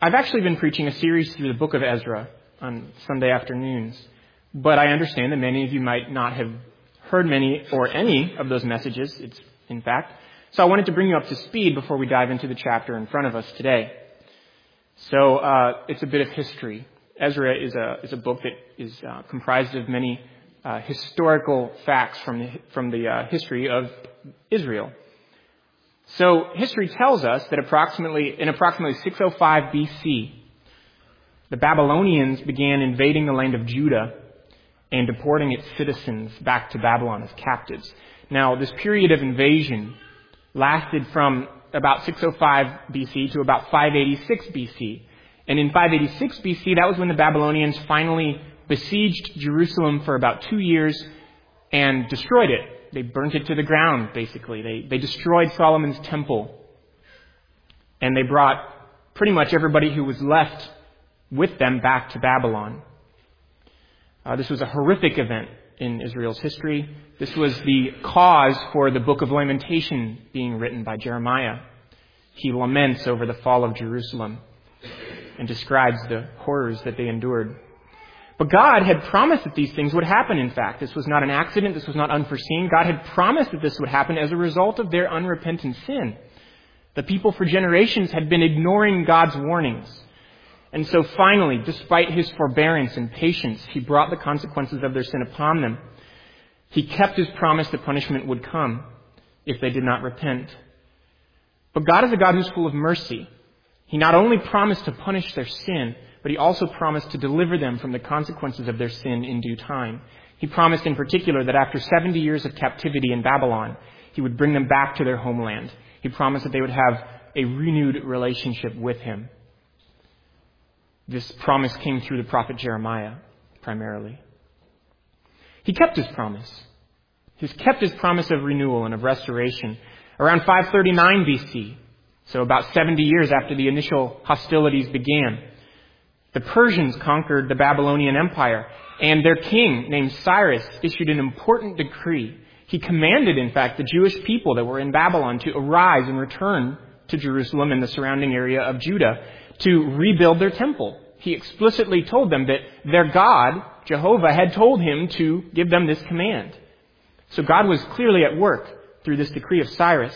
I've actually been preaching a series through the book of Ezra on Sunday afternoons, but I understand that many of you might not have heard many or any of those messages, in fact. So I wanted to bring you up to speed before we dive into the chapter in front of us today. So it's a bit of history. Ezra is a book that is comprised of many historical facts from the history of Israel. So history tells us that in approximately 605 BC, the Babylonians began invading the land of Judah and deporting its citizens back to Babylon as captives. Now, this period of invasion lasted from about 605 BC to about 586 BC. And in 586 BC, that was when the Babylonians finally besieged Jerusalem for about 2 years and destroyed it. They burnt it to the ground, basically. They destroyed Solomon's temple. And they brought pretty much everybody who was left with them back to Babylon. This was a horrific event in Israel's history. This was the cause for the book of Lamentation being written by Jeremiah. He laments over the fall of Jerusalem and describes the horrors that they endured. But God had promised that these things would happen, in fact. This was not an accident. This was not unforeseen. God had promised that this would happen as a result of their unrepentant sin. The people for generations had been ignoring God's warnings. And so finally, despite his forbearance and patience, he brought the consequences of their sin upon them. He kept his promise that punishment would come if they did not repent. But God is a God who's full of mercy. He not only promised to punish their sin, but he also promised to deliver them from the consequences of their sin in due time. He promised in particular that after 70 years of captivity in Babylon, he would bring them back to their homeland. He promised that they would have a renewed relationship with him. This promise came through the prophet Jeremiah, primarily. He kept his promise. He's kept his promise of renewal and of restoration. Around 539 BC, so about 70 years after the initial hostilities began, the Persians conquered the Babylonian Empire, and their king, named Cyrus, issued an important decree. He commanded, in fact, the Jewish people that were in Babylon to arise and return to Jerusalem and the surrounding area of Judah to rebuild their temple. He explicitly told them that their God, Jehovah, had told him to give them this command. So God was clearly at work through this decree of Cyrus.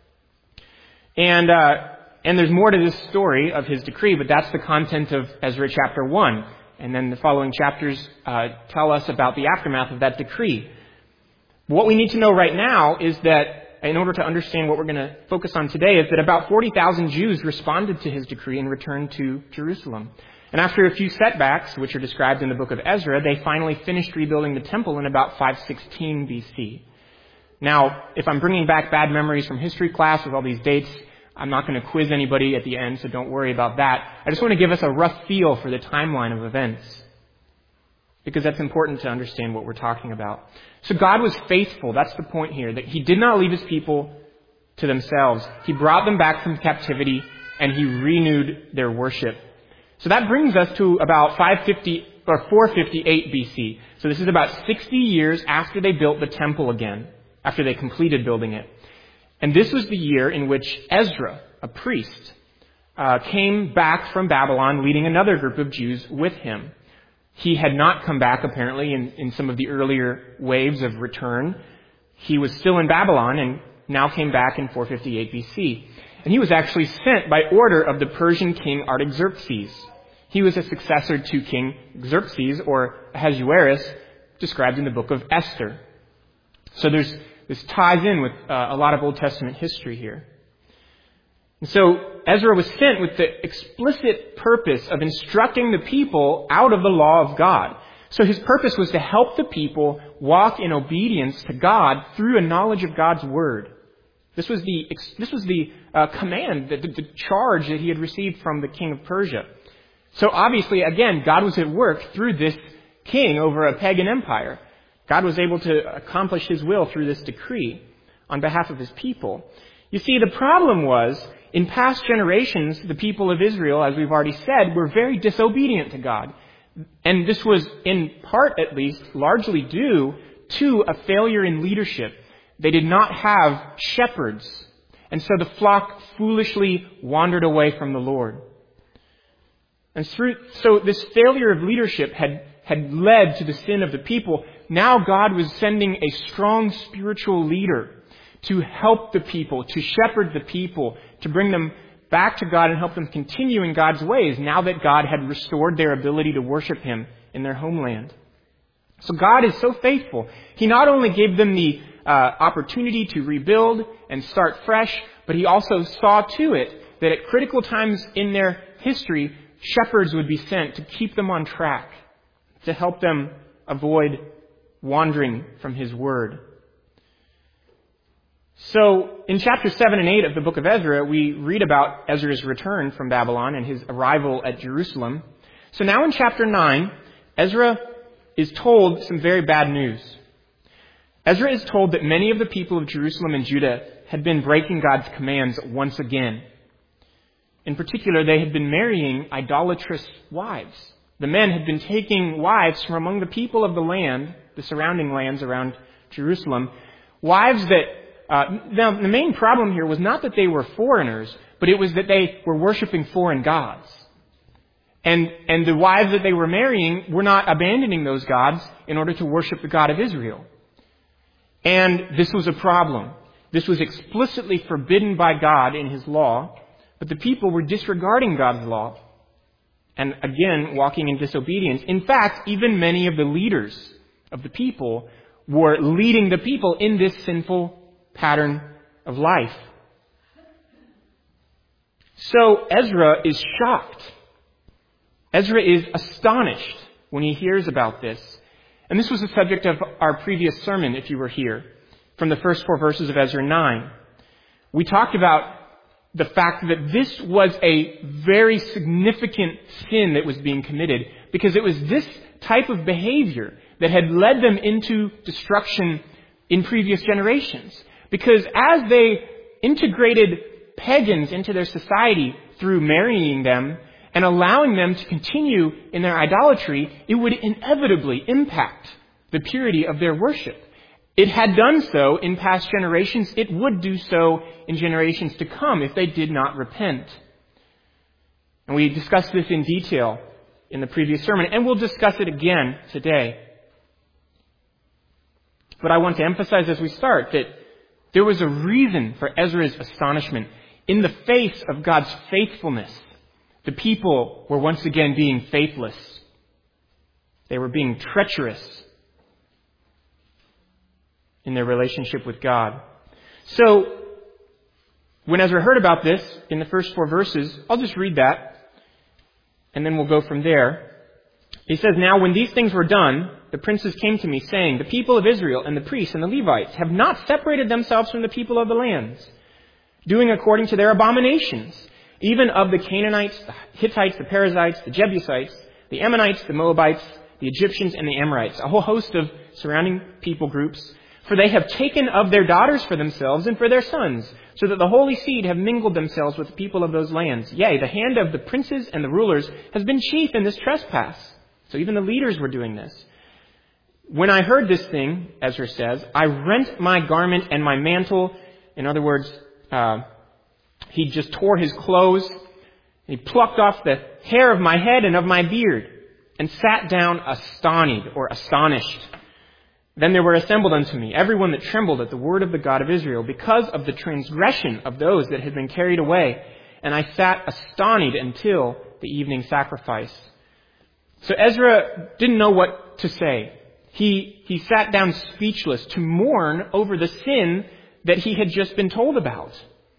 And there's more to this story of his decree, but that's the content of Ezra chapter 1. And then the following chapters tell us about the aftermath of that decree. What we need to know right now is that, in order to understand what we're going to focus on today, is that about 40,000 Jews responded to his decree and returned to Jerusalem. And after a few setbacks, which are described in the book of Ezra, they finally finished rebuilding the temple in about 516 BC. Now, if I'm bringing back bad memories from history class with all these dates, I'm not going to quiz anybody at the end, so don't worry about that. I just want to give us a rough feel for the timeline of events, because that's important to understand what we're talking about. So God was faithful. That's the point here, that he did not leave his people to themselves. He brought them back from captivity, and he renewed their worship. So that brings us to about 458 BC. So this is about 60 years after they built the temple again, after they completed building it. And this was the year in which Ezra, a priest, came back from Babylon, leading another group of Jews with him. He had not come back, apparently, in some of the earlier waves of return. He was still in Babylon and now came back in 458 BC. And he was actually sent by order of the Persian king Artaxerxes. He was a successor to King Xerxes, or Ahasuerus, described in the book of Esther. So this ties in with a lot of Old Testament history here. And so Ezra was sent with the explicit purpose of instructing the people out of the law of God. So his purpose was to help the people walk in obedience to God through a knowledge of God's word. This was the command, the charge that he had received from the king of Persia. So obviously, again, God was at work through this king over a pagan empire. God was able to accomplish his will through this decree on behalf of his people. You see, the problem was, in past generations, the people of Israel, as we've already said, were very disobedient to God. And this was, in part at least, largely due to a failure in leadership. They did not have shepherds. And so the flock foolishly wandered away from the Lord. So this failure of leadership had led to the sin of the people. Now God was sending a strong spiritual leader to help the people, to shepherd the people, to bring them back to God and help them continue in God's ways now that God had restored their ability to worship Him in their homeland. So God is so faithful. He not only gave them the opportunity to rebuild and start fresh, but He also saw to it that at critical times in their history, shepherds would be sent to keep them on track, to help them avoid wandering from His Word. So, in chapters 7 and 8 of the book of Ezra, we read about Ezra's return from Babylon and his arrival at Jerusalem. So now in chapter 9, Ezra is told some very bad news. Ezra is told that many of the people of Jerusalem and Judah had been breaking God's commands once again. In particular, they had been marrying idolatrous wives. The men had been taking wives from among the people of the land, the surrounding lands around Jerusalem, wives that now, the main problem here was not that they were foreigners, but it was that they were worshiping foreign gods. And the wives that they were marrying were not abandoning those gods in order to worship the God of Israel. And this was a problem. This was explicitly forbidden by God in His law, but the people were disregarding God's law and, again, walking in disobedience. In fact, even many of the leaders of the people were leading the people in this sinful pattern of life. So Ezra is shocked. Ezra is astonished when he hears about this. And this was the subject of our previous sermon, if you were here, from the first 4 verses of Ezra 9. We talked about the fact that this was a very significant sin that was being committed, because it was this type of behavior that had led them into destruction in previous generations. Because as they integrated pagans into their society through marrying them and allowing them to continue in their idolatry, it would inevitably impact the purity of their worship. It had done so in past generations. It would do so in generations to come if they did not repent. And we discussed this in detail in the previous sermon, and we'll discuss it again today. But I want to emphasize as we start that there was a reason for Ezra's astonishment. In the face of God's faithfulness, the people were once again being faithless. They were being treacherous in their relationship with God. So, when Ezra heard about this in the first 4 verses, I'll just read that, and then we'll go from there. He says, "Now when these things were done, the princes came to me, saying, the people of Israel and the priests and the Levites have not separated themselves from the people of the lands, doing according to their abominations, even of the Canaanites, the Hittites, the Perizzites, the Jebusites, the Ammonites, the Moabites, the Egyptians, and the Amorites," a whole host of surrounding people groups. "For they have taken of their daughters for themselves and for their sons, so that the holy seed have mingled themselves with the people of those lands. Yea, the hand of the princes and the rulers has been chief in this trespass." So even the leaders were doing this. "When I heard this thing," Ezra says, "I rent my garment and my mantle." In other words, he just tore his clothes. He plucked off the hair of my head and of my beard, and sat down astonished. Then there were assembled unto me everyone that trembled at the word of the God of Israel, because of the transgression of those that had been carried away. And I sat astonished until the evening sacrifice. So Ezra didn't know what to say. He sat down speechless to mourn over the sin that he had just been told about.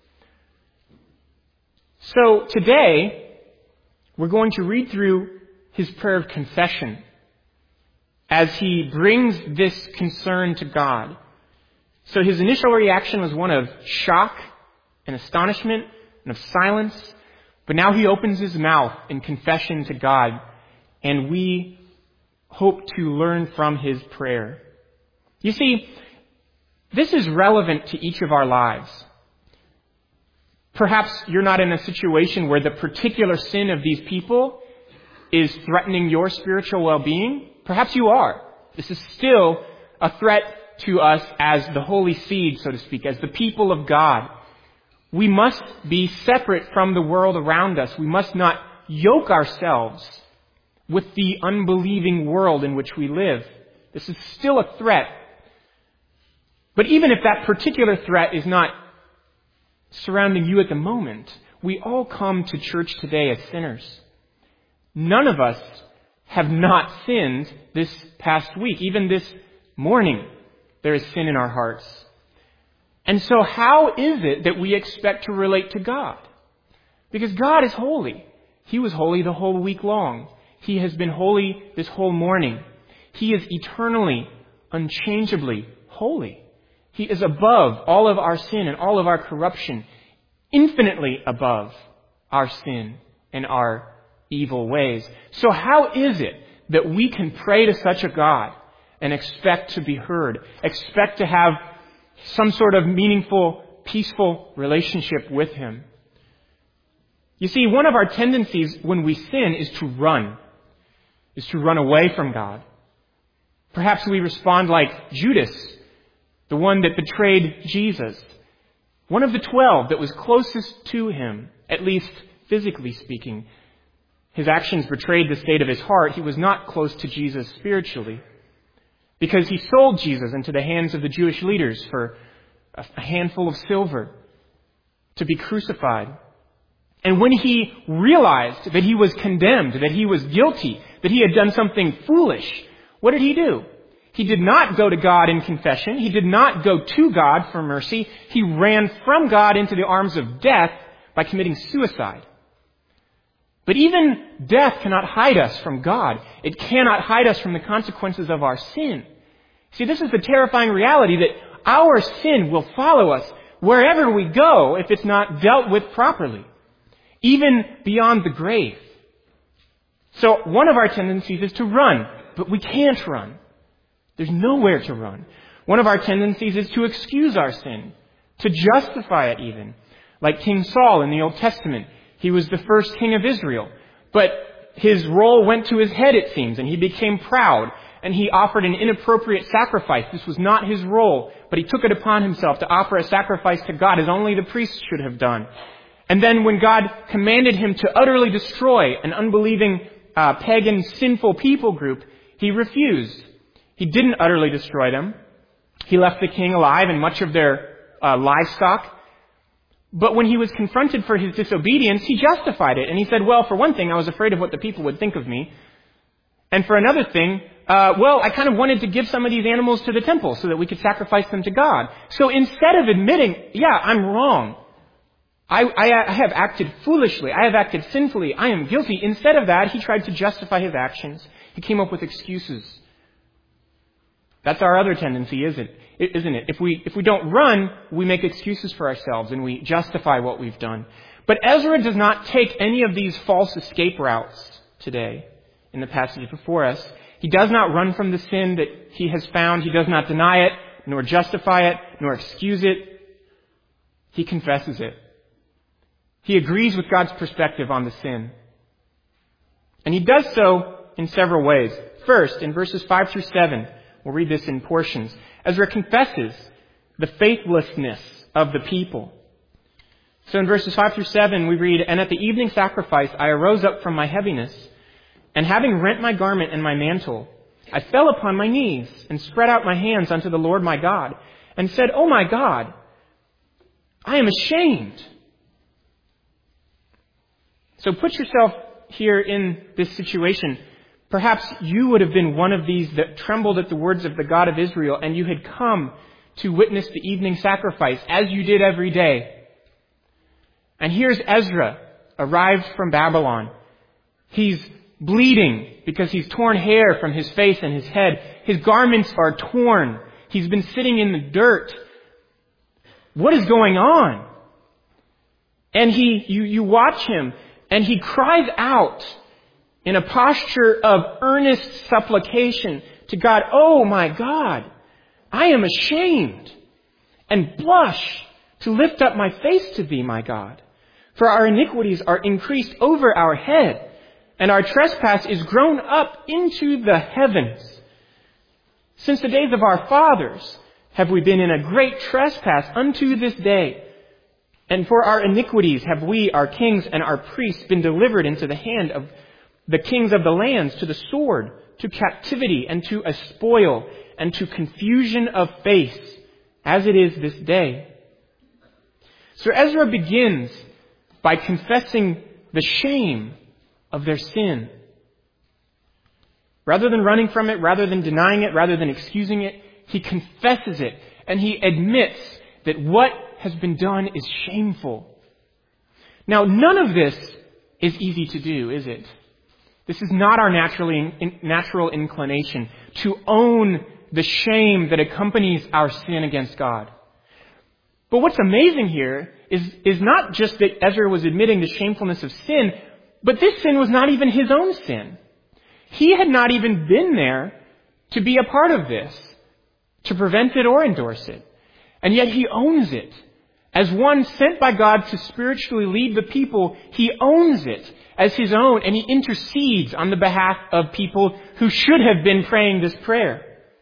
So today, we're going to read through his prayer of confession as he brings this concern to God. So his initial reaction was one of shock and astonishment and of silence, but now he opens his mouth in confession to God, and we hope to learn from his prayer. You see, this is relevant to each of our lives. Perhaps you're not in a situation where the particular sin of these people is threatening your spiritual well-being. Perhaps you are. This is still a threat to us as the holy seed, so to speak, as the people of God. We must be separate from the world around us. We must not yoke ourselves with the unbelieving world in which we live. This is still a threat. But even if that particular threat is not surrounding you at the moment, we all come to church today as sinners. None of us have not sinned this past week. Even this morning, there is sin in our hearts. And so how is it that we expect to relate to God? Because God is holy. He was holy the whole week long. He has been holy this whole morning. He is eternally, unchangeably holy. He is above all of our sin and all of our corruption, infinitely above our sin and our evil ways. So how is it that we can pray to such a God and expect to be heard, expect to have some sort of meaningful, peaceful relationship with Him? You see, one of our tendencies when we sin is to run away from God. Perhaps we respond like Judas, the one that betrayed Jesus, one of the 12 that was closest to Him, at least physically speaking. His actions betrayed the state of his heart. He was not close to Jesus spiritually, because he sold Jesus into the hands of the Jewish leaders for a handful of silver to be crucified. And when he realized that he was condemned, that he was guilty, that he had done something foolish, what did he do? He did not go to God in confession. He did not go to God for mercy. He ran from God into the arms of death by committing suicide. But even death cannot hide us from God. It cannot hide us from the consequences of our sin. See, this is the terrifying reality that our sin will follow us wherever we go if it's not dealt with properly, even beyond the grave. So one of our tendencies is to run, but we can't run. There's nowhere to run. One of our tendencies is to excuse our sin, to justify it even. Like King Saul in the Old Testament. He was the first king of Israel. But his role went to his head, it seems, and he became proud. And he offered an inappropriate sacrifice. This was not his role, but he took it upon himself to offer a sacrifice to God as only the priests should have done. And then when God commanded him to utterly destroy an unbelieving, pagan, sinful people group, he refused. He didn't utterly destroy them. He left the king alive and much of their livestock. But when he was confronted for his disobedience, he justified it. And he said, well, for one thing, I was afraid of what the people would think of me. And for another thing, I kind of wanted to give some of these animals to the temple so that we could sacrifice them to God. So instead of admitting, yeah, I'm wrong, I have acted foolishly, I have acted sinfully, I am guilty, instead of that, he tried to justify his actions. He came up with excuses. That's our other tendency, isn't it? If we don't run, we make excuses for ourselves and we justify what we've done. But Ezra does not take any of these false escape routes today in the passage before us. He does not run from the sin that he has found. He does not deny it, nor justify it, nor excuse it. He confesses it. He agrees with God's perspective on the sin. And he does so in several ways. First, in verses 5 through 7, we'll read this in portions. Ezra confesses the faithlessness of the people. So in verses 5 through 7, we read, "And at the evening sacrifice I arose up from my heaviness, and having rent my garment and my mantle, I fell upon my knees and spread out my hands unto the Lord my God, and said, O my God, I am ashamed." So put yourself here in this situation. Perhaps you would have been one of these that trembled at the words of the God of Israel, and you had come to witness the evening sacrifice as you did every day. And here's Ezra, arrived from Babylon. He's bleeding because he's torn hair from his face and his head. His garments are torn. He's been sitting in the dirt. What is going on? And you watch him, and he cries out in a posture of earnest supplication to God, "Oh my God, I am ashamed and blush to lift up my face to thee, my God. For our iniquities are increased over our head, and our trespass is grown up into the heavens. Since the days of our fathers have we been in a great trespass unto this day. And for our iniquities have we, our kings and our priests, been delivered into the hand of the kings of the lands, to the sword, to captivity, and to a spoil, and to confusion of face, as it is this day. So Ezra begins by confessing the shame of their sin. Rather than running from it, rather than denying it, rather than excusing it, he confesses it, and he admits that what has been done is shameful. Now, none of this is easy to do, is it? This is not our natural inclination to own the shame that accompanies our sin against God. But what's amazing here is not just that Ezra was admitting the shamefulness of sin, but this sin was not even his own sin. He had not even been there to be a part of this, to prevent it or endorse it. And yet he owns it. As one sent by God to spiritually lead the people, he owns it as his own, and he intercedes on the behalf of people who should have been praying this prayer.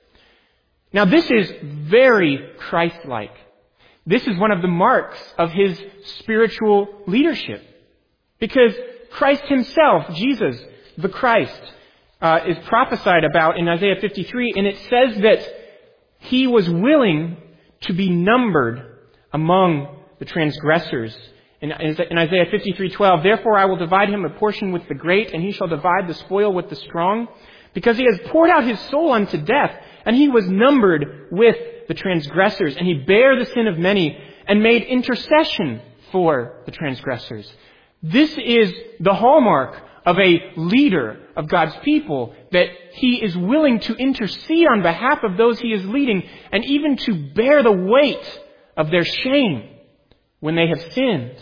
Now, this is very Christ-like. This is one of the marks of his spiritual leadership. Because Christ himself, Jesus, the Christ, is prophesied about in Isaiah 53, and it says that he was willing to be numbered among the transgressors. In Isaiah 53:12, therefore I will divide him a portion with the great, and he shall divide the spoil with the strong, because he has poured out his soul unto death, and he was numbered with the transgressors, and he bare the sin of many, and made intercession for the transgressors. This is the hallmark of a leader of God's people, that he is willing to intercede on behalf of those he is leading, and even to bear the weight of their shame when they have sinned.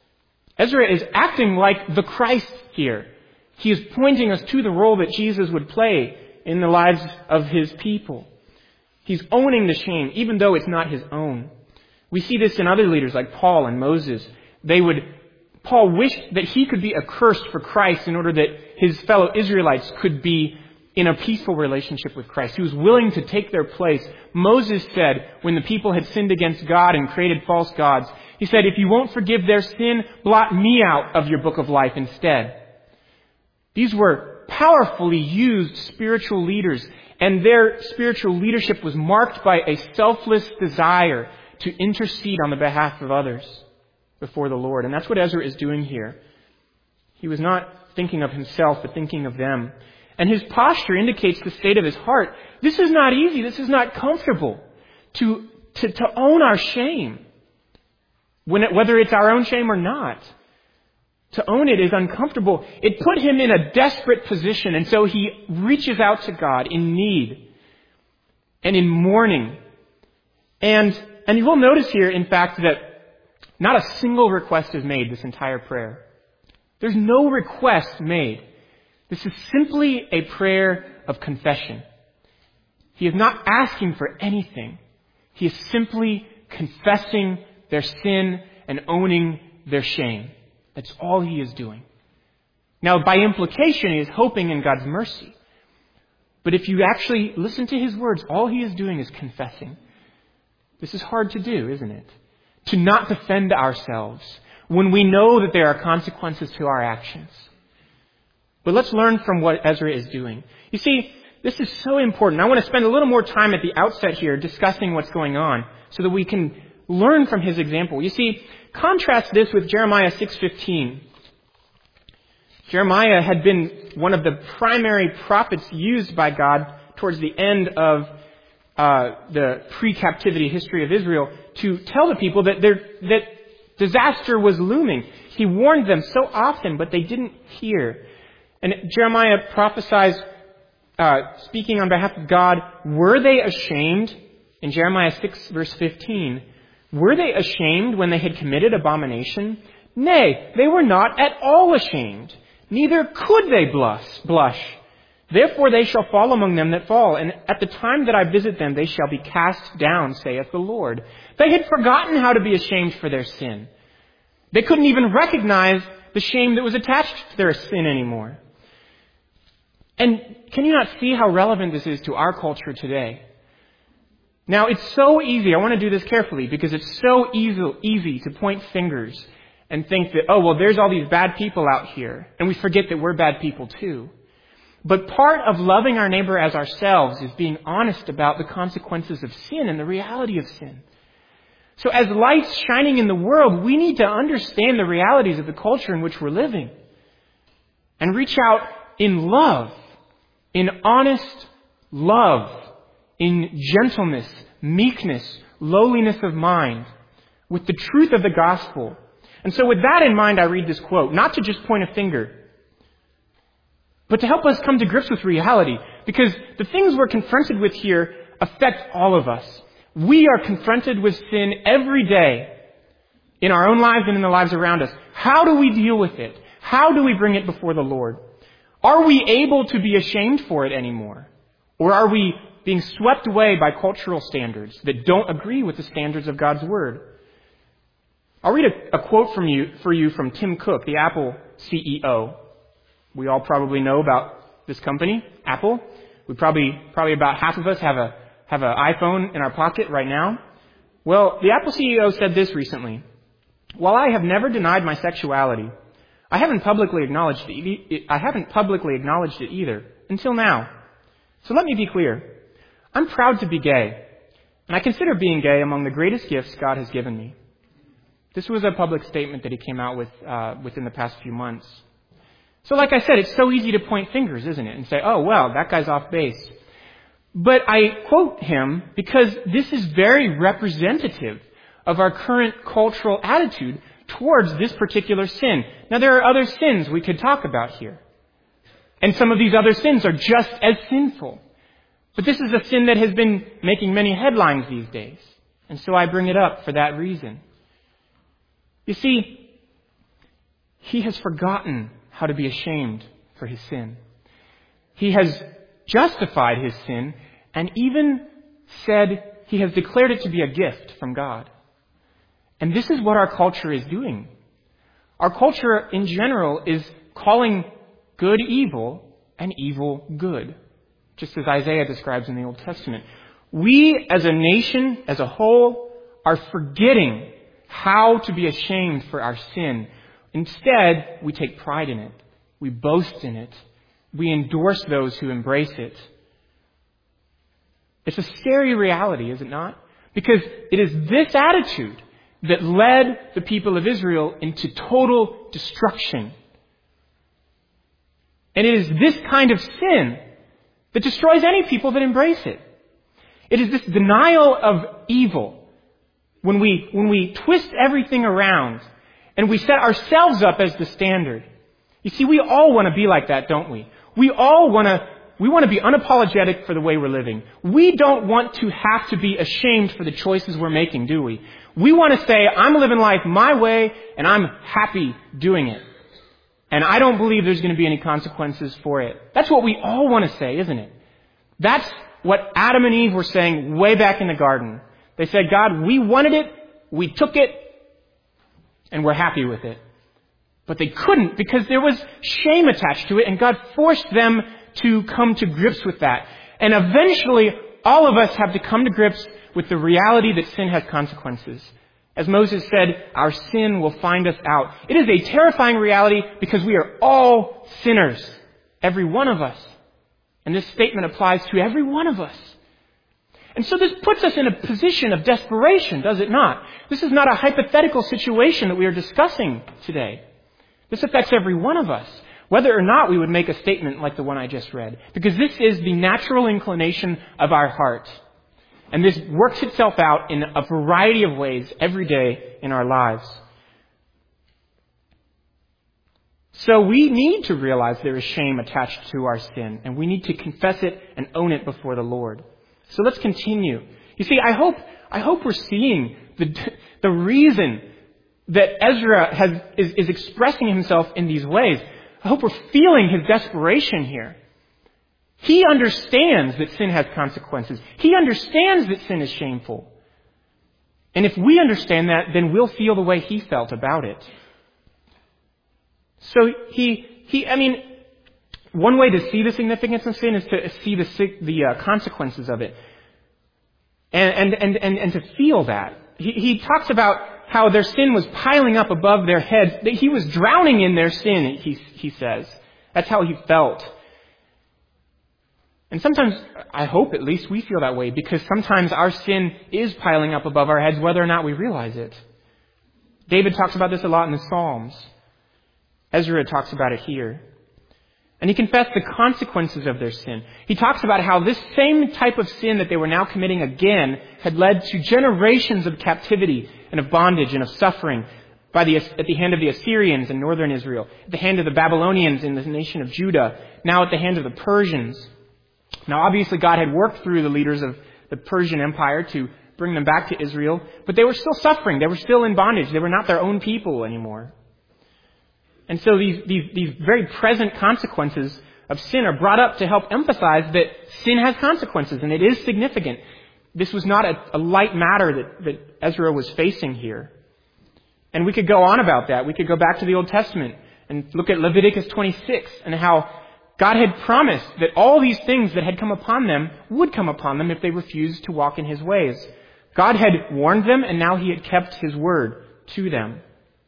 Ezra is acting like the Christ here. He is pointing us to the role that Jesus would play in the lives of his people. He's owning the shame, even though it's not his own. We see this in other leaders like Paul and Moses. Paul wished that he could be accursed for Christ in order that his fellow Israelites could be in a peaceful relationship with Christ. He was willing to take their place. Moses said, when the people had sinned against God and created false gods, he said, if you won't forgive their sin, blot me out of your book of life instead. These were powerfully used spiritual leaders, and their spiritual leadership was marked by a selfless desire to intercede on the behalf of others before the Lord. And that's what Ezra is doing here. He was not thinking of himself, but thinking of them. And his posture indicates the state of his heart. This is not easy. This is not comfortable to own our shame, whether it's our own shame or not. To own it is uncomfortable. It put him in a desperate position, and so he reaches out to God in need and in mourning. And you will notice here, in fact, that not a single request is made this entire prayer. There's no request made. This is simply a prayer of confession. He is not asking for anything. He is simply confessing their sin and owning their shame. That's all he is doing. Now, by implication, he is hoping in God's mercy. But if you actually listen to his words, all he is doing is confessing. This is hard to do, isn't it? To not defend ourselves when we know that there are consequences to our actions. But let's learn from what Ezra is doing. You see, this is so important. I want to spend a little more time at the outset here discussing what's going on so that we can learn from his example. You see, contrast this with Jeremiah 6:15. Jeremiah had been one of the primary prophets used by God towards the end of the pre-captivity history of Israel to tell the people that disaster was looming. He warned them so often, but they didn't hear. And Jeremiah prophesies, speaking on behalf of God, were they ashamed? In Jeremiah 6, verse 15, were they ashamed when they had committed abomination? Nay, they were not at all ashamed. Neither could they blush. Therefore they shall fall among them that fall, and at the time that I visit them they shall be cast down, saith the Lord. They had forgotten how to be ashamed for their sin. They couldn't even recognize the shame that was attached to their sin anymore. And can you not see how relevant this is to our culture today? Now, it's so easy. I want to do this carefully because it's so easy to point fingers and think that, oh, well, there's all these bad people out here. And we forget that we're bad people too. But part of loving our neighbor as ourselves is being honest about the consequences of sin and the reality of sin. So as lights shining in the world, we need to understand the realities of the culture in which we're living and reach out in love, in honest love, in gentleness, meekness, lowliness of mind, with the truth of the gospel. And so with that in mind, I read this quote, not to just point a finger, but to help us come to grips with reality, because the things we're confronted with here affect all of us. We are confronted with sin every day in our own lives and in the lives around us. How do we deal with it? How do we bring it before the Lord? Are we able to be ashamed for it anymore? Or are we being swept away by cultural standards that don't agree with the standards of God's Word? I'll read a quote for you from Tim Cook, the Apple CEO. We all probably know about this company, Apple. We probably about half of us have an iPhone in our pocket right now. Well, the Apple CEO said this recently. While I have never denied my sexuality, I haven't publicly acknowledged it either until now. So let me be clear. I'm proud to be gay, and I consider being gay among the greatest gifts God has given me. This was a public statement that he came out with within the past few months. So like I said, it's so easy to point fingers, isn't it? And say, oh, well, that guy's off base. But I quote him because this is very representative of our current cultural attitude towards this particular sin. Now, there are other sins we could talk about here. And some of these other sins are just as sinful. But this is a sin that has been making many headlines these days. And so I bring it up for that reason. You see, he has forgotten how to be ashamed for his sin. He has justified his sin and even said he has declared it to be a gift from God. And this is what our culture is doing. Our culture in general is calling good evil and evil good, just as Isaiah describes in the Old Testament. We as a nation, as a whole, are forgetting how to be ashamed for our sin. Instead, we take pride in it. We boast in it. We endorse those who embrace it. It's a scary reality, is it not? Because it is this attitude that led the people of Israel into total destruction. And it is this kind of sin that destroys any people that embrace it. It is this denial of evil when we twist everything around and we set ourselves up as the standard. You see, we all want to be like that, don't we? We want to be unapologetic for the way we're living. We don't want to have to be ashamed for the choices we're making, do we? We want to say, I'm living life my way and I'm happy doing it. And I don't believe there's going to be any consequences for it. That's what we all want to say, isn't it? That's what Adam and Eve were saying way back in the garden. They said, God, we wanted it, we took it, and we're happy with it. But they couldn't because there was shame attached to it, and God forced them to come to grips with that. And eventually, all of us have to come to grips with the reality that sin has consequences. As Moses said, our sin will find us out. It is a terrifying reality because we are all sinners, every one of us. And this statement applies to every one of us. And so this puts us in a position of desperation, does it not? This is not a hypothetical situation that we are discussing today. This affects every one of us, whether or not we would make a statement like the one I just read. Because this is the natural inclination of our heart. And this works itself out in a variety of ways every day in our lives. So we need to realize there is shame attached to our sin, and we need to confess it and own it before the Lord. So let's continue. You see, I hope we're seeing the reason that Ezra is expressing himself in these ways. I hope we're feeling his desperation here. He understands that sin has consequences. He understands that sin is shameful. And if we understand that, then we'll feel the way he felt about it. So one way to see the significance of sin is to see the consequences of it. and to feel that. He talks about how their sin was piling up above their heads. That he was drowning in their sin, he says. That's how he felt. And sometimes, I hope at least, we feel that way, because sometimes our sin is piling up above our heads whether or not we realize it. David talks about this a lot in the Psalms. Ezra talks about it here. And he confessed the consequences of their sin. He talks about how this same type of sin that they were now committing again had led to generations of captivity and of bondage and of suffering at the hand of the Assyrians in northern Israel, at the hand of the Babylonians in the nation of Judah, now at the hand of the Persians. Now, obviously, God had worked through the leaders of the Persian Empire to bring them back to Israel, but they were still suffering. They were still in bondage. They were not their own people anymore. And so these very present consequences of sin are brought up to help emphasize that sin has consequences, and it is significant. This was not a light matter that Ezra was facing here. And we could go on about that. We could go back to the Old Testament and look at Leviticus 26 and how God had promised that all these things that had come upon them would come upon them if they refused to walk in His ways. God had warned them, and now He had kept His word to them.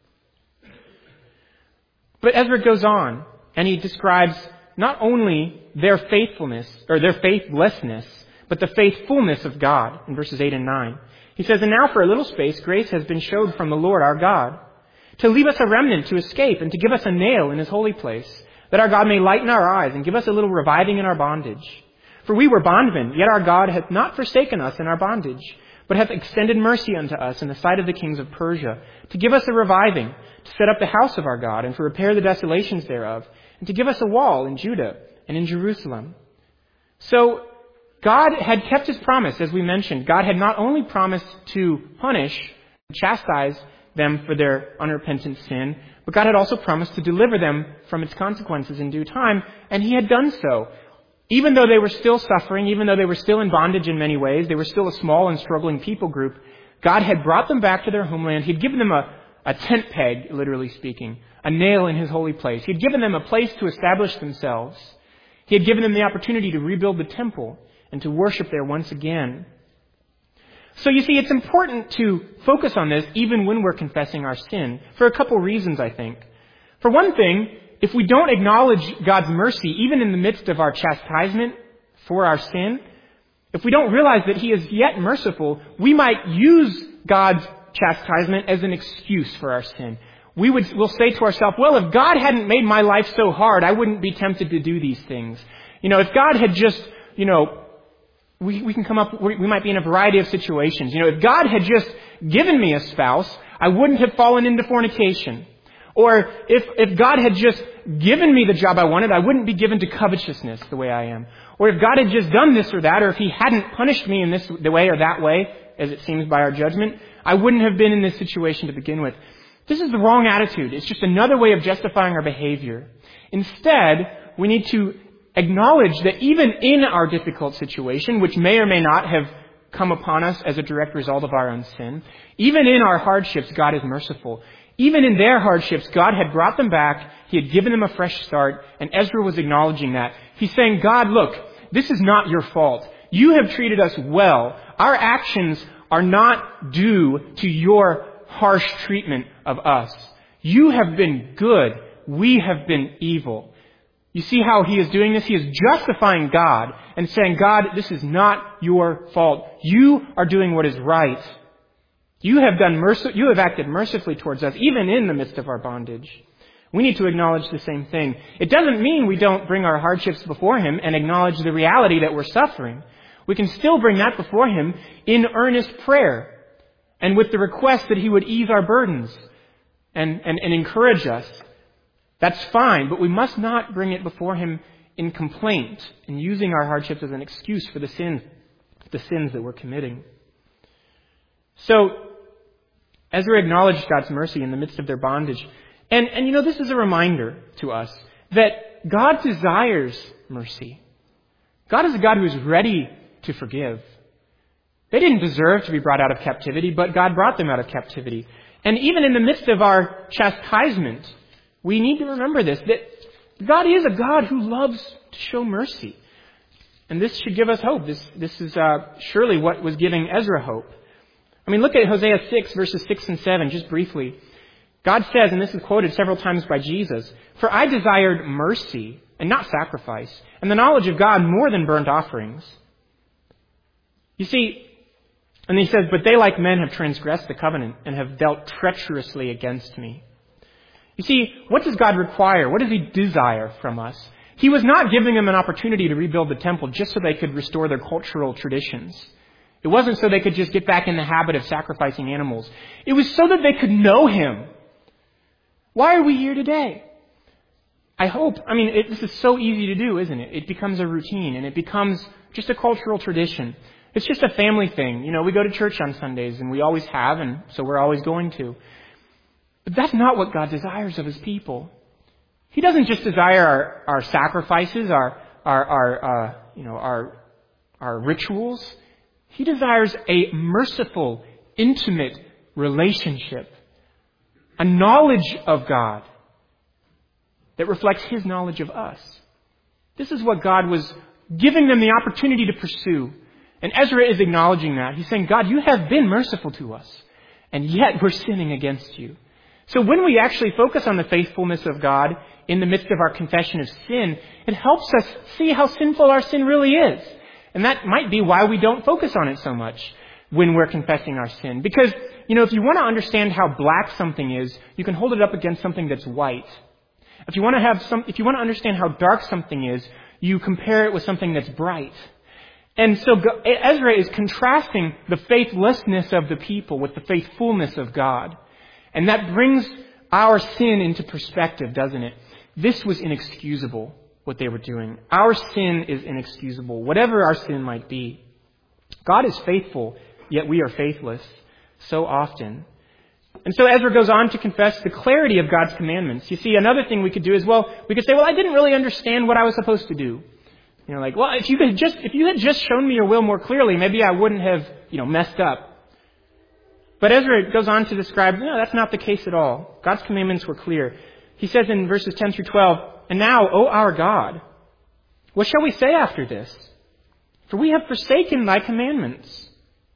But Ezra goes on, and he describes not only their faithfulness, or their faithlessness, but the faithfulness of God in verses 8 and 9. He says, "And now for a little space grace has been showed from the Lord our God, to leave us a remnant to escape, and to give us a nail in His holy place, that our God may lighten our eyes, and give us a little reviving in our bondage. For we were bondmen, yet our God hath not forsaken us in our bondage, but hath extended mercy unto us in the sight of the kings of Persia, to give us a reviving, to set up the house of our God, and to repair the desolations thereof, and to give us a wall in Judah and in Jerusalem." So, God had kept His promise, as we mentioned. God had not only promised to punish, chastise them for their unrepentant sin, but God had also promised to deliver them from its consequences in due time, and He had done so. Even though they were still suffering, even though they were still in bondage in many ways, they were still a small and struggling people group, God had brought them back to their homeland. He'd given them a tent peg, literally speaking, a nail in His holy place. He'd given them a place to establish themselves. He had given them the opportunity to rebuild the temple and to worship there once again. So you see, it's important to focus on this even when we're confessing our sin, for a couple reasons, I think. For one thing, if we don't acknowledge God's mercy, even in the midst of our chastisement for our sin, if we don't realize that He is yet merciful, we might use God's chastisement as an excuse for our sin. We'll say to ourselves, well, if God hadn't made my life so hard, I wouldn't be tempted to do these things. If God had just, we can come up, we might be in a variety of situations. If God had just given me a spouse, I wouldn't have fallen into fornication. Or if God had just given me the job I wanted, I wouldn't be given to covetousness the way I am. Or if God had just done this or that, or if He hadn't punished me in the way or that way, as it seems by our judgment, I wouldn't have been in this situation to begin with. This is the wrong attitude. It's just another way of justifying our behavior. Instead, we need to acknowledge that even in our difficult situation, which may or may not have come upon us as a direct result of our own sin, even in our hardships, God is merciful. Even in their hardships, God had brought them back. He had given them a fresh start, and Ezra was acknowledging that. He's saying, God, look, this is not your fault. You have treated us well. Our actions are not due to your harsh treatment of us. You have been good. We have been evil. You see how he is doing this? He is justifying God and saying, God, this is not your fault. You are doing what is right. You have acted mercifully towards us, even in the midst of our bondage. We need to acknowledge the same thing. It doesn't mean we don't bring our hardships before Him and acknowledge the reality that we're suffering. We can still bring that before Him in earnest prayer and with the request that He would ease our burdens and encourage us. That's fine, but we must not bring it before Him in complaint and using our hardships as an excuse for the sins that we're committing. So, Ezra acknowledged God's mercy in the midst of their bondage. And this is a reminder to us that God desires mercy. God is a God who is ready to forgive. They didn't deserve to be brought out of captivity, but God brought them out of captivity. And even in the midst of our chastisement, we need to remember this, that God is a God who loves to show mercy. And this should give us hope. This is surely what was giving Ezra hope. I mean, look at Hosea 6, verses 6 and 7, just briefly. God says, and this is quoted several times by Jesus, "For I desired mercy and not sacrifice, and the knowledge of God more than burnt offerings." You see, and he says, "But they like men have transgressed the covenant and have dealt treacherously against me." You see, what does God require? What does He desire from us? He was not giving them an opportunity to rebuild the temple just so they could restore their cultural traditions. It wasn't so they could just get back in the habit of sacrificing animals. It was so that they could know Him. Why are we here today? I hope, this is so easy to do, isn't it? It becomes a routine and it becomes just a cultural tradition. It's just a family thing. We go to church on Sundays and we always have, and so we're always going to. But that's not what God desires of His people. He doesn't just desire our sacrifices, our rituals. He desires a merciful, intimate relationship, a knowledge of God that reflects His knowledge of us. This is what God was giving them the opportunity to pursue. And Ezra is acknowledging that. He's saying, God, you have been merciful to us, and yet we're sinning against you. So when we actually focus on the faithfulness of God in the midst of our confession of sin, it helps us see how sinful our sin really is. And that might be why we don't focus on it so much when we're confessing our sin. Because, if you want to understand how black something is, you can hold it up against something that's white. If you want to understand how dark something is, you compare it with something that's bright. And so Ezra is contrasting the faithlessness of the people with the faithfulness of God. And that brings our sin into perspective, doesn't it? This was inexcusable, what they were doing. Our sin is inexcusable, whatever our sin might be. God is faithful, yet we are faithless so often. And so Ezra goes on to confess the clarity of God's commandments. You see, another thing we could do is, we could say, I didn't really understand what I was supposed to do. If you had just shown me your will more clearly, maybe I wouldn't have, messed up. But Ezra goes on to describe, no, that's not the case at all. God's commandments were clear. He says in verses 10 through 12, "And now, O our God, what shall we say after this? For we have forsaken thy commandments,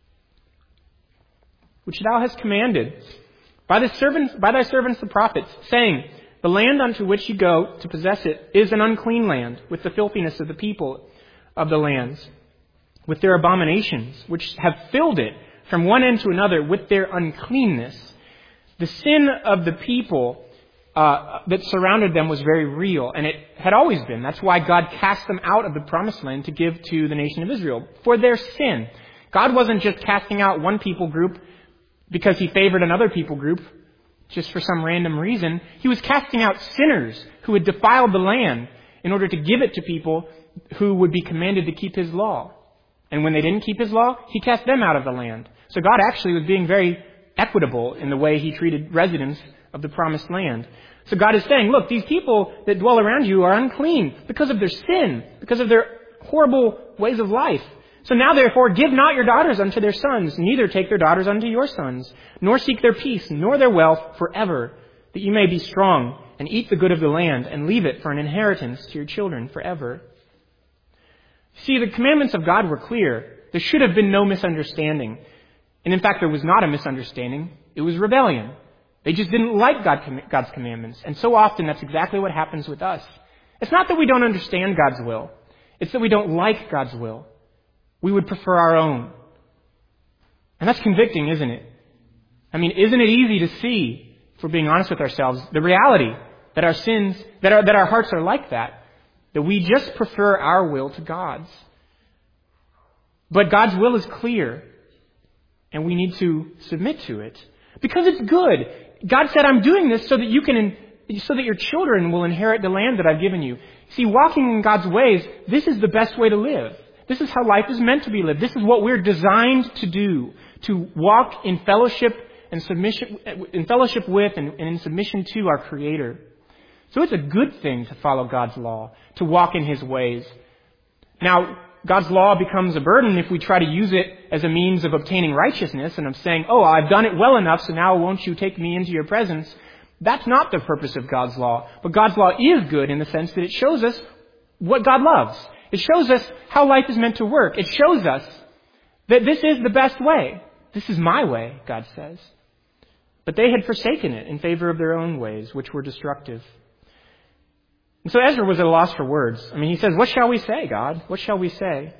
which thou hast commanded by thy servants the prophets, saying, the land unto which you go to possess it is an unclean land, with the filthiness of the people of the lands, with their abominations, which have filled it from one end to another with their uncleanness." The sin of the people that surrounded them was very real, and it had always been. That's why God cast them out of the promised land to give to the nation of Israel, for their sin. God wasn't just casting out one people group because He favored another people group just for some random reason. He was casting out sinners who had defiled the land in order to give it to people who would be commanded to keep His law. And when they didn't keep His law, He cast them out of the land. So God actually was being very equitable in the way He treated residents of the promised land. So God is saying, look, these people that dwell around you are unclean because of their sin, because of their horrible ways of life. So now therefore give not your daughters unto their sons, neither take their daughters unto your sons, nor seek their peace, nor their wealth forever, that you may be strong and eat the good of the land and leave it for an inheritance to your children forever. See, the commandments of God were clear. There should have been no misunderstanding. And in fact, there was not a misunderstanding. It was rebellion. They just didn't like God's commandments. And so often that's exactly what happens with us. It's not that we don't understand God's will. It's that we don't like God's will. We would prefer our own. And that's convicting, isn't it? Isn't it easy to see, if we're being honest with ourselves, the reality that our sins, that our hearts are like that we just prefer our will to God's. But God's will is clear, and we need to submit to it because it's good. God said, I'm doing this so that your children will inherit the land that I've given you. See, walking in God's ways, this is the best way to live. This is how life is meant to be lived. This is what we're designed to do, to walk in fellowship and submission, in fellowship with and in submission to our Creator. So it's a good thing to follow God's law, to walk in His ways. Now, God's law becomes a burden if we try to use it as a means of obtaining righteousness and of saying, I've done it well enough, so now won't you take me into your presence? That's not the purpose of God's law. But God's law is good in the sense that it shows us what God loves. It shows us how life is meant to work. It shows us that this is the best way. This is my way, God says. But they had forsaken it in favor of their own ways, which were destructive. And so Ezra was at a loss for words. He says, what shall we say, God? What shall we say?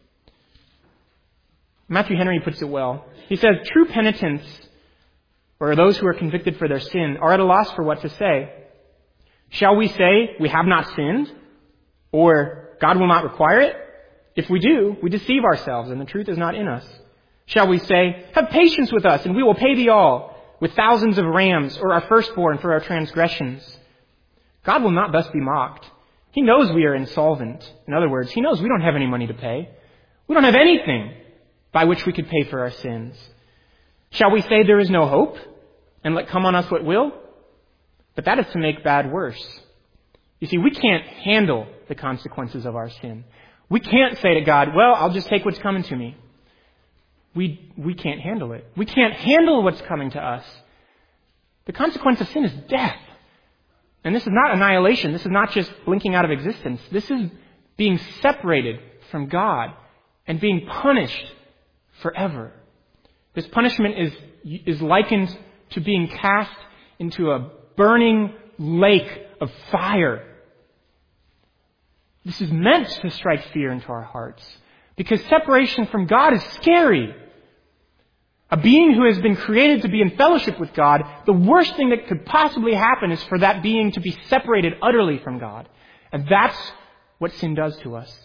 Matthew Henry puts it well. He says, true penitents, or those who are convicted for their sin, are at a loss for what to say. Shall we say we have not sinned? Or God will not require it? If we do, we deceive ourselves and the truth is not in us. Shall we say, have patience with us and we will pay thee all with thousands of rams or our firstborn for our transgressions? God will not thus be mocked. He knows we are insolvent. In other words, He knows we don't have any money to pay. We don't have anything by which we could pay for our sins. Shall we say there is no hope and let come on us what will? But that is to make bad worse. You see, we can't handle the consequences of our sin. We can't say to God, well, I'll just take what's coming to me. We can't handle it. We can't handle what's coming to us. The consequence of sin is death. And this is not annihilation. This is not just blinking out of existence. This is being separated from God and being punished forever. This punishment is likened to being cast into a burning lake of fire. This is meant to strike fear into our hearts because separation from God is scary. A being who has been created to be in fellowship with God, the worst thing that could possibly happen is for that being to be separated utterly from God. And that's what sin does to us.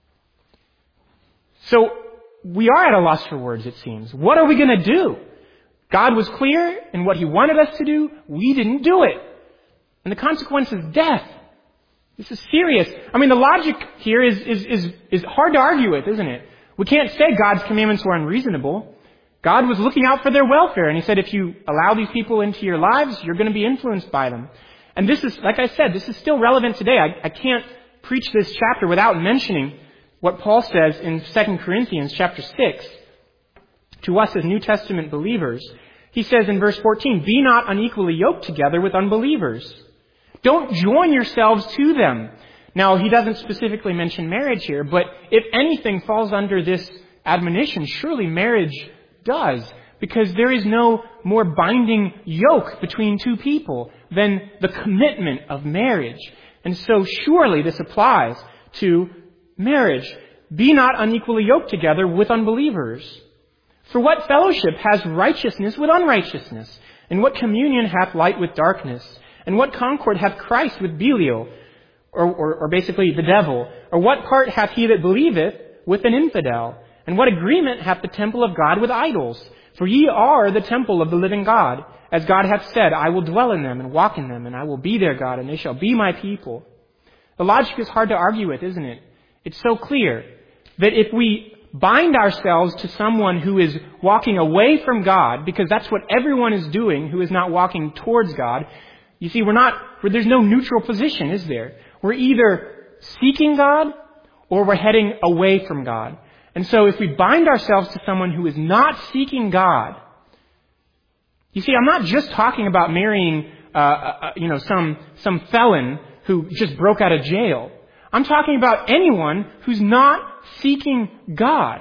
So we are at a loss for words, it seems. What are we going to do? God was clear in what He wanted us to do. We didn't do it. And the consequence is death. This is serious. The logic here is hard to argue with, isn't it? We can't say God's commandments were unreasonable. God was looking out for their welfare, and He said, if you allow these people into your lives, you're going to be influenced by them. And this is, like I said, this is still relevant today. I can't preach this chapter without mentioning what Paul says in 2 Corinthians chapter 6 to us as New Testament believers. He says in verse 14, be not unequally yoked together with unbelievers. Don't join yourselves to them. Now, he doesn't specifically mention marriage here, but if anything falls under this admonition, surely marriage does, because there is no more binding yoke between two people than the commitment of marriage. And so surely this applies to marriage. Be not unequally yoked together with unbelievers. For what fellowship has righteousness with unrighteousness? And what communion hath light with darkness? And what concord hath Christ with Belial? Or basically the devil? Or what part hath he that believeth with an infidel? And what agreement hath the temple of God with idols? For ye are the temple of the living God. As God hath said, I will dwell in them and walk in them, and I will be their God, and they shall be my people. The logic is hard to argue with, isn't it? It's so clear that if we bind ourselves to someone who is walking away from God, because that's what everyone is doing who is not walking towards God, you see, there's no neutral position, is there? We're either seeking God or we're heading away from God. And so if we bind ourselves to someone who is not seeking God, you see, I'm not just talking about marrying, some felon who just broke out of jail. I'm talking about anyone who's not seeking God.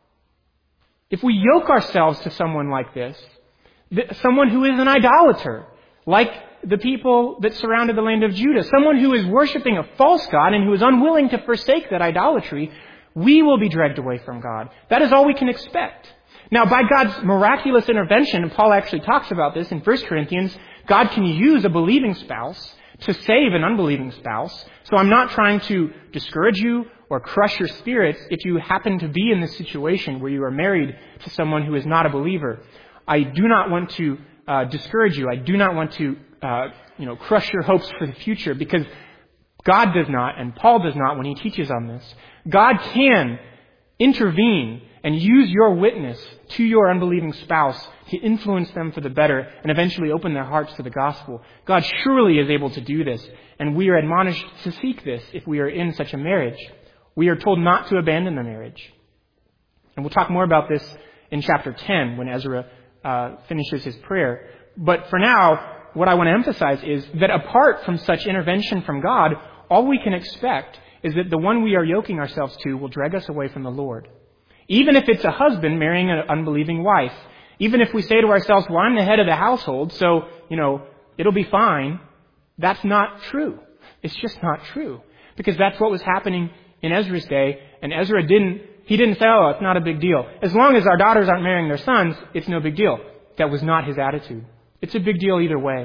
If we yoke ourselves to someone like this, someone who is an idolater, like the people that surrounded the land of Judah, someone who is worshiping a false god and who is unwilling to forsake that idolatry, we will be dragged away from God. That is all we can expect. Now, by God's miraculous intervention, and Paul actually talks about this in 1 Corinthians, God can use a believing spouse to save an unbelieving spouse. So I'm not trying to discourage you or crush your spirits if you happen to be in this situation where you are married to someone who is not a believer. I do not want to discourage you. I do not want to crush your hopes for the future, because God does not, and Paul does not when he teaches on this. God can intervene and use your witness to your unbelieving spouse to influence them for the better and eventually open their hearts to the gospel. God surely is able to do this, and we are admonished to seek this if we are in such a marriage. We are told not to abandon the marriage. And we'll talk more about this in chapter 10 when Ezra finishes his prayer. But for now, what I want to emphasize is that apart from such intervention from God, all we can expect is that the one we are yoking ourselves to will drag us away from the Lord. Even if it's a husband marrying an unbelieving wife, even if we say to ourselves, well, I'm the head of the household, so, it'll be fine, that's not true. It's just not true. Because that's what was happening in Ezra's day, and Ezra didn't say, oh, it's not a big deal. As long as our daughters aren't marrying their sons, it's no big deal. That was not his attitude. It's a big deal either way.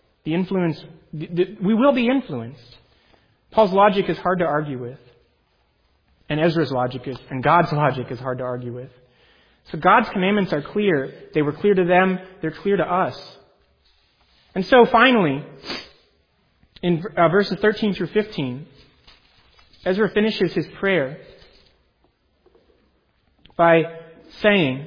We will be influenced. Paul's logic is hard to argue with. And Ezra's logic and God's logic is hard to argue with. So God's commandments are clear. They were clear to them. They're clear to us. And so finally, in verses 13 through 15, Ezra finishes his prayer by saying,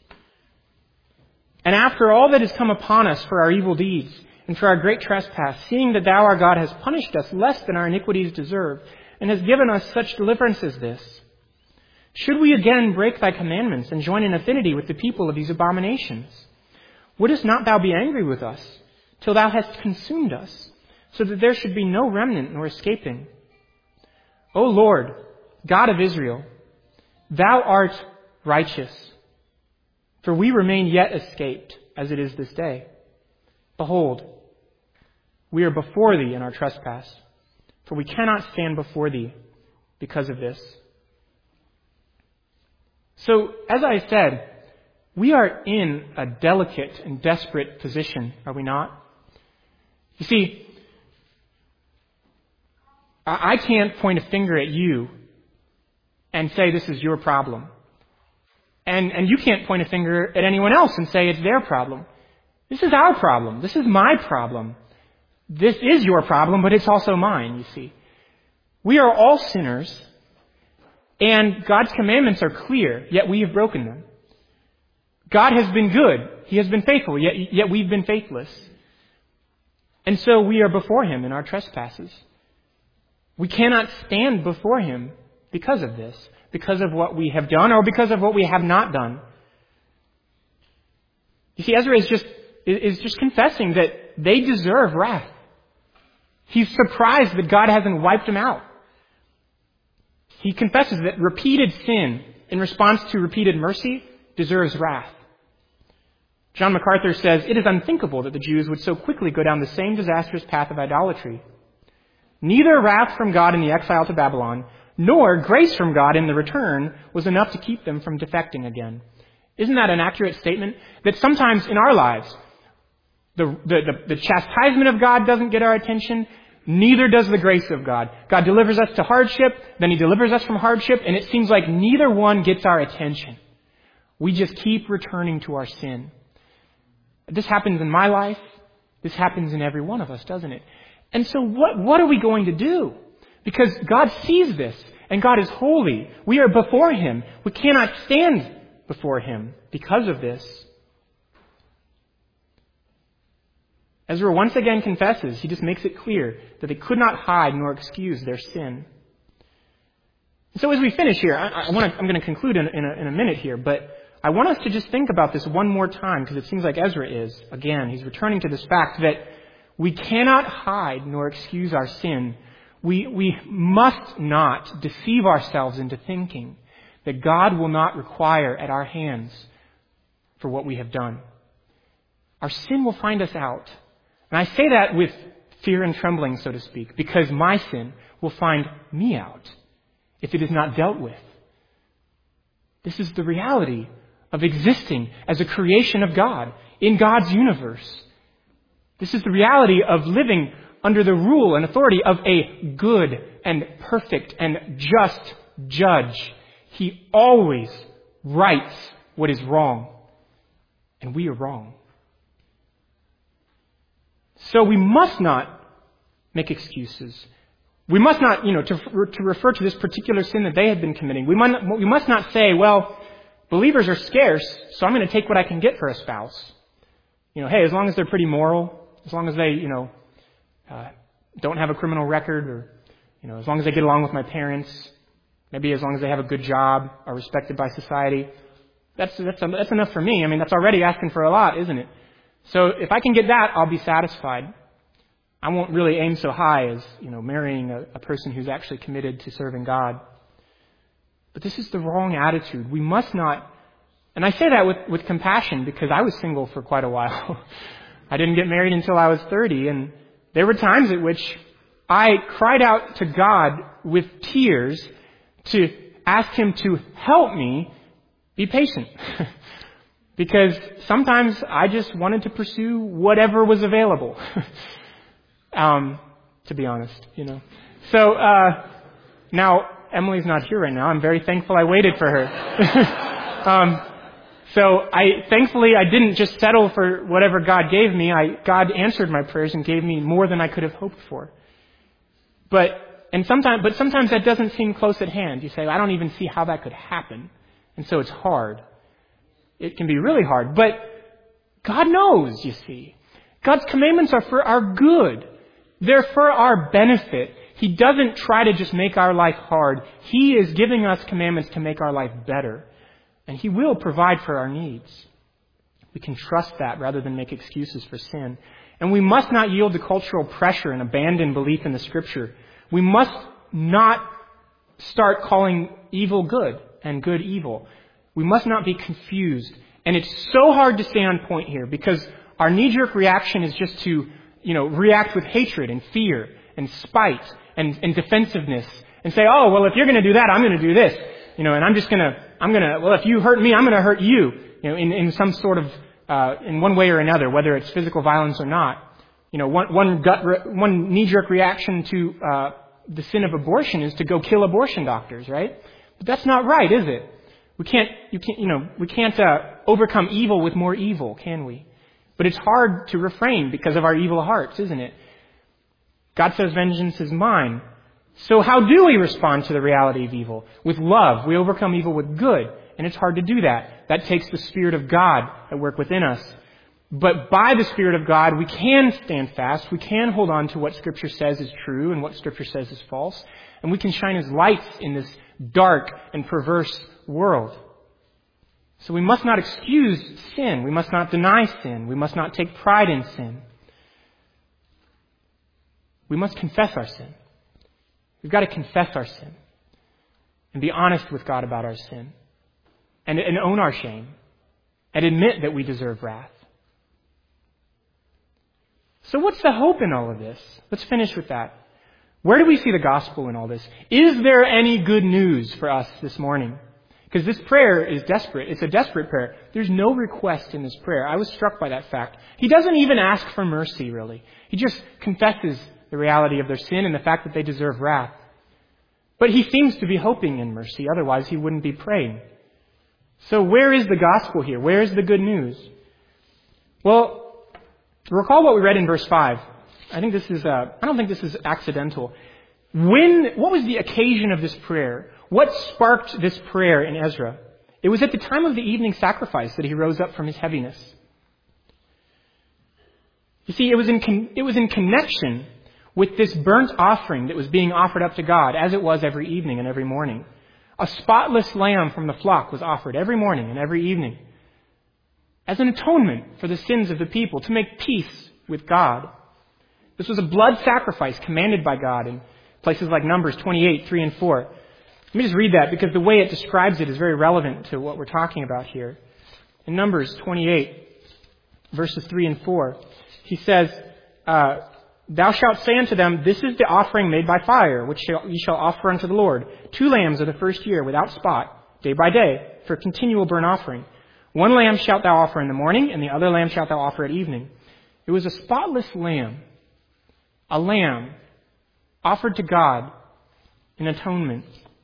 and after all that has come upon us for our evil deeds and for our great trespass, seeing that thou, our God, hast punished us less than our iniquities deserve, and hast given us such deliverance as this, should we again break thy commandments and join in affinity with the people of these abominations? Wouldest not thou be angry with us till thou hast consumed us, so that there should be no remnant nor escaping? O Lord, God of Israel, thou art righteous, for we remain yet escaped, as it is this day. Behold, we are before thee in our trespass, for we cannot stand before thee because of this. So, as I said, we are in a delicate and desperate position, are we not? You see, I can't point a finger at you and say this is your problem. And you can't point a finger at anyone else and say it's their problem. This is our problem. This is my problem. This is your problem, but it's also mine, you see. We are all sinners, and God's commandments are clear, yet we have broken them. God has been good. He has been faithful, yet we've been faithless. And so we are before Him in our trespasses. We cannot stand before Him because of this, because of what we have done or because of what we have not done. You see, Ezra is just confessing that they deserve wrath. He's surprised that God hasn't wiped them out. He confesses that repeated sin in response to repeated mercy deserves wrath. John MacArthur says, it is unthinkable that the Jews would so quickly go down the same disastrous path of idolatry. Neither wrath from God in the exile to Babylon, nor grace from God in the return was enough to keep them from defecting again. Isn't that an accurate statement? That sometimes in our lives, the chastisement of God doesn't get our attention, neither does the grace of God. God delivers us to hardship, then He delivers us from hardship, and it seems like neither one gets our attention. We just keep returning to our sin. This happens in my life. This happens in every one of us, doesn't it? And so what are we going to do? Because God sees this, and God is holy. We are before Him. We cannot stand before Him because of this. Ezra once again confesses, he just makes it clear that they could not hide nor excuse their sin. So as we finish here, I'm going to conclude in a minute here, but I want us to just think about this one more time, because it seems like Ezra is. Again, he's returning to this fact that we cannot hide nor excuse our sin. We must not deceive ourselves into thinking that God will not require at our hands for what we have done. Our sin will find us out. And I say that with fear and trembling, so to speak, because my sin will find me out if it is not dealt with. This is the reality of existing as a creation of God in God's universe. This is the reality of living under the rule and authority of a good and perfect and just judge. He always rights what is wrong, and we are wrong. So we must not make excuses. We must not, to refer to this particular sin that they had been committing. We must not say, well, believers are scarce, so I'm going to take what I can get for a spouse. Hey, as long as they're pretty moral, as long as they, don't have a criminal record, or, as long as they get along with my parents, maybe as long as they have a good job, are respected by society, that's enough for me. I mean, that's already asking for a lot, isn't it? So if I can get that, I'll be satisfied. I won't really aim so high as, marrying a person who's actually committed to serving God. But this is the wrong attitude. We must not, and I say that with compassion because I was single for quite a while. I didn't get married until I was 30, and there were times at which I cried out to God with tears to ask Him to help me be patient. Because sometimes I just wanted to pursue whatever was available. To be honest, So, now Emily's not here right now. I'm very thankful I waited for her. Thankfully I didn't just settle for whatever God gave me. God answered my prayers and gave me more than I could have hoped for. But sometimes that doesn't seem close at hand. You say, I don't even see how that could happen. And so it's hard. It can be really hard. But God knows, you see. God's commandments are for our good. They're for our benefit. He doesn't try to just make our life hard. He is giving us commandments to make our life better. And He will provide for our needs. We can trust that rather than make excuses for sin. And we must not yield to cultural pressure and abandon belief in the Scripture. We must not start calling evil good and good evil. We must not be confused. And it's so hard to stay on point here because our knee-jerk reaction is just to, react with hatred and fear and spite and defensiveness and say, oh, well, if you're going to do that, I'm going to do this. And well, if you hurt me, I'm going to hurt you, in some sort of, in one way or another, whether it's physical violence or not. One knee-jerk reaction to, the sin of abortion is to go kill abortion doctors, right? But that's not right, is it? We can't overcome evil with more evil, can we? But it's hard to refrain because of our evil hearts, isn't it? God says, vengeance is mine. So how do we respond to the reality of evil? With love. We overcome evil with good. And it's hard to do that. That takes the Spirit of God at work within us. But by the Spirit of God, we can stand fast. We can hold on to what Scripture says is true and what Scripture says is false. And we can shine as lights in this dark and perverse world. So we must not excuse sin. We must not deny sin. We must not take pride in sin. We must confess our sin. We've got to confess our sin and be honest with God about our sin and own our shame and admit that we deserve wrath. So what's the hope in all of this? Let's finish with that. Where do we see the gospel in all this? Is there any good news for us this morning? Because this prayer is desperate. It's a desperate prayer. There's no request in this prayer. I was struck by that fact. He doesn't even ask for mercy, really. He just confesses the reality of their sin and the fact that they deserve wrath. But he seems to be hoping in mercy. Otherwise, he wouldn't be praying. So where is the gospel here? Where is the good news? Well, recall what we read in verse 5. I don't think this is accidental. What was the occasion of this prayer? What sparked this prayer in Ezra? It was at the time of the evening sacrifice that he rose up from his heaviness. You see, it was in connection with this burnt offering that was being offered up to God, as it was every evening and every morning. A spotless lamb from the flock was offered every morning and every evening as an atonement for the sins of the people, to make peace with God. This was a blood sacrifice commanded by God in places like Numbers 28, 3 and 4. Let me just read that because the way it describes it is very relevant to what we're talking about here. In Numbers 28, verses 3 and 4, he says, Thou shalt say unto them, This is the offering made by fire, which ye shall offer unto the Lord. 2 lambs of the first year without spot, day by day, for a continual burnt offering. 1 lamb shalt thou offer in the morning, and the other lamb shalt thou offer at evening. It was a spotless lamb, a lamb offered to God in atonement.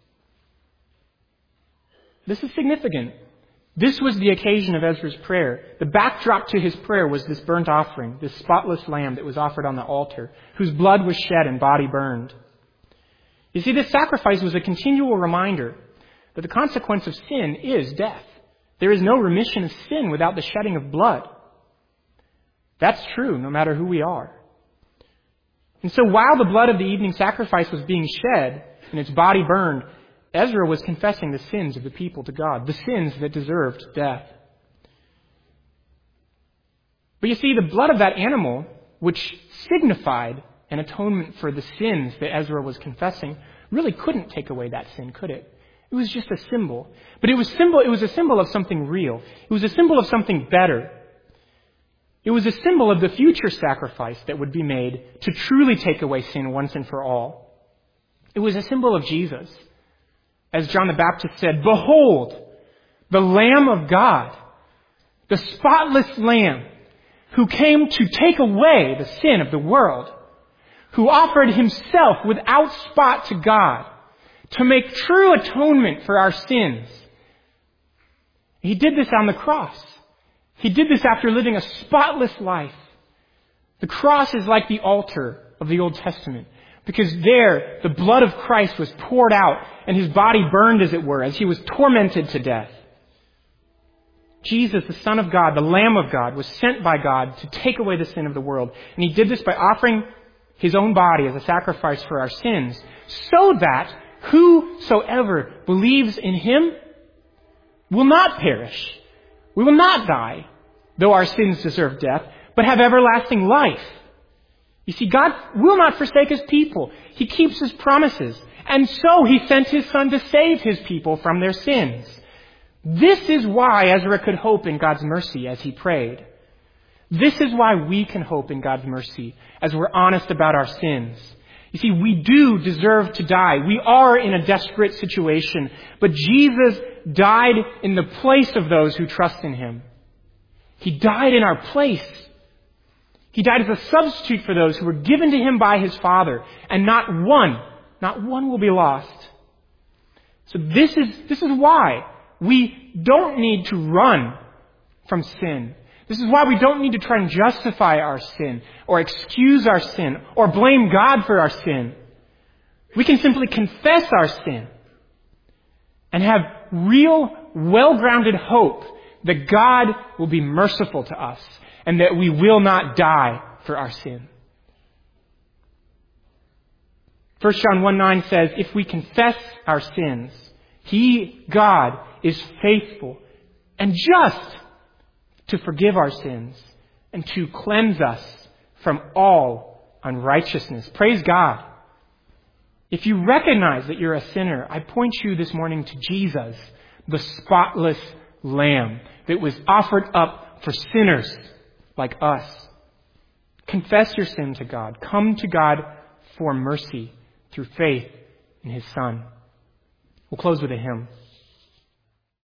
This is significant. This was the occasion of Ezra's prayer. The backdrop to his prayer was this burnt offering, this spotless lamb that was offered on the altar, whose blood was shed and body burned. You see, this sacrifice was a continual reminder that the consequence of sin is death. There is no remission of sin without the shedding of blood. That's true, no matter who we are. And so while the blood of the evening sacrifice was being shed and its body burned, Ezra was confessing the sins of the people to God, the sins that deserved death. But you see, the blood of that animal which signified an atonement for the sins that Ezra was confessing, really couldn't take away that sin, could it? It was just a symbol. But it was a symbol of something real. It was a symbol of something better. It was a symbol of the future sacrifice that would be made to truly take away sin once and for all. It was a symbol of Jesus. As John the Baptist said, "Behold, the Lamb of God, the spotless Lamb, who came to take away the sin of the world, who offered himself without spot to God to make true atonement for our sins." He did this on the cross. He did this after living a spotless life. The cross is like the altar of the Old Testament, because there the blood of Christ was poured out and his body burned, as it were, as he was tormented to death. Jesus, the Son of God, the Lamb of God, was sent by God to take away the sin of the world. And he did this by offering his own body as a sacrifice for our sins, so that whosoever believes in him will not perish. We will not die, though our sins deserve death, but have everlasting life. You see, God will not forsake his people. He keeps his promises. And so he sent his Son to save his people from their sins. This is why Ezra could hope in God's mercy as he prayed. This is why we can hope in God's mercy as we're honest about our sins. You see, we do deserve to die. We are in a desperate situation. But Jesus died in the place of those who trust in him. He died in our place. He died as a substitute for those who were given to him by his Father. And not one will be lost. So this is why we don't need to run from sin. This is why we don't need to try and justify our sin or excuse our sin or blame God for our sin. We can simply confess our sin and have real, well-grounded hope that God will be merciful to us and that we will not die for our sin. 1 John 1:9 says, if we confess our sins, he, God, is faithful and just to forgive our sins and to cleanse us from all unrighteousness. Praise God. If you recognize that you're a sinner, I point you this morning to Jesus, the spotless Lamb that was offered up for sinners like us. Confess your sin to God. Come to God for mercy through faith in his Son. We'll close with a hymn.